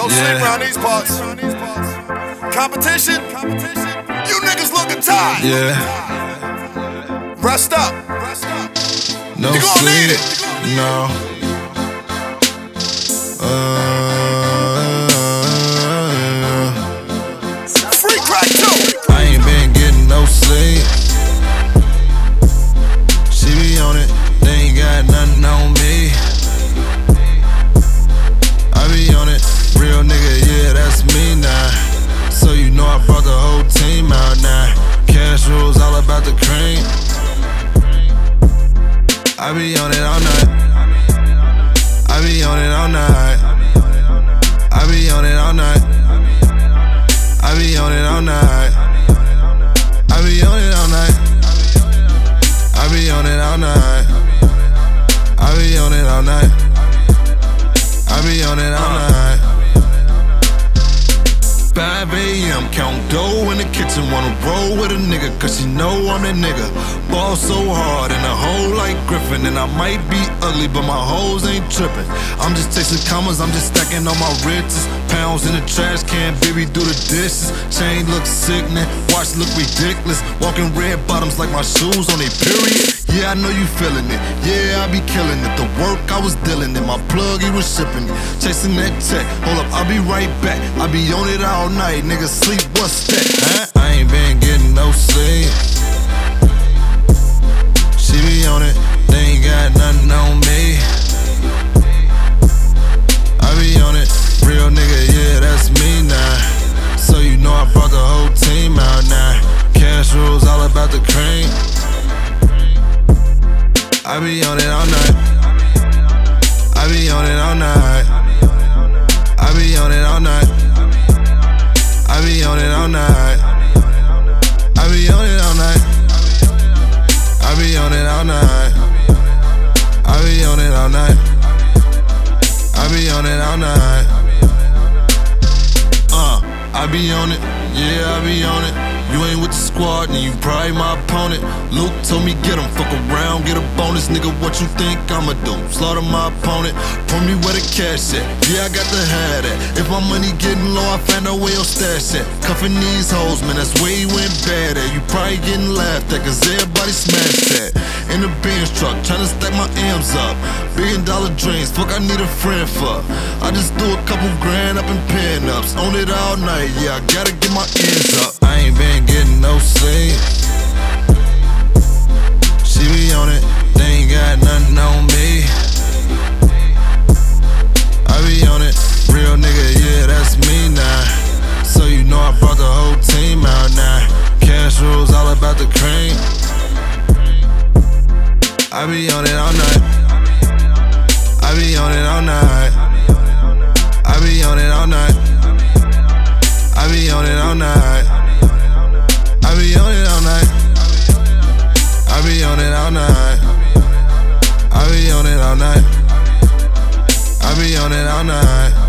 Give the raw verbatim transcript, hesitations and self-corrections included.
No Yeah. sleep around these parts. Competition? You niggas looking tired. Yeah, Rest up. no You gon' need sleep, it. no. Uh, Free crack too. I ain't been getting no sleep. She be on it, they ain't got nothing on me. I be on it, real nigga, yeah, that's me now. So you know I brought the whole team out now. Cash rules all about the cream. I be on it all night. I be on it all night. I be on it all night. I be on it all night. I be on it all night. I be on it all night. I be on it all night. I be on it all night. five A M, count dough in the kitchen. Wanna roll with a nigga, cause she know I'm that nigga. Ball so hard in a hole like Griffin. And I might be ugly, but my hoes ain't trippin'. I'm just chasing commas, I'm just stacking on my riches. Pounds in the trash can, baby, do the dishes. Chain look sickening, watch look ridiculous. Walking red bottoms like my shoes on a period. Yeah, I know you feeling it, yeah, I be killing it. The work I was dealing it, my plug he was shipping it. Chasing that check, hold up, I'll be right back. I be on it all night, nigga, sleep, what's that, huh? I ain't been getting no sleep. She be on it, they ain't got nothing on me. I be on it, real nigga, yeah, that's me now. So you know I brought the whole team out now. Cash rules all about the cream. I be on it all night. I be on it all night. I be on it all night. I be on it all night. I be on it all night. I be on it all night. I be on it all night. I be on it all night. Uh, I be on it, yeah, I be on it. You ain't with the squad, then you probably my opponent. Luke told me get him, fuck around, get a bonus. Nigga, what you think I'ma do? Slaughter my opponent, pour me where the cash at. Yeah, I got the hat at. If my money getting low, I find out where your stash at. Cuffing these hoes, man, that's where you went bad at. You probably getting laughed at, cause everybody smashed that. In the Benz truck, tryna stack my M's up. Billion dollar dreams, fuck I need a friend for. I just do a couple grand up in pin-ups. Own it all night, yeah, I gotta get my ends up. I ain't been getting no sleep. She be on it, they ain't got nothing on me. I be on it, real nigga, yeah, that's me now. So you know I brought the whole team out now. Cash rules all about the cream. I be on it all night. I be on it all night. I be on it all night. I be on it all night. I be on it all night. I be on it all night. I be on it all night. I be on it all night.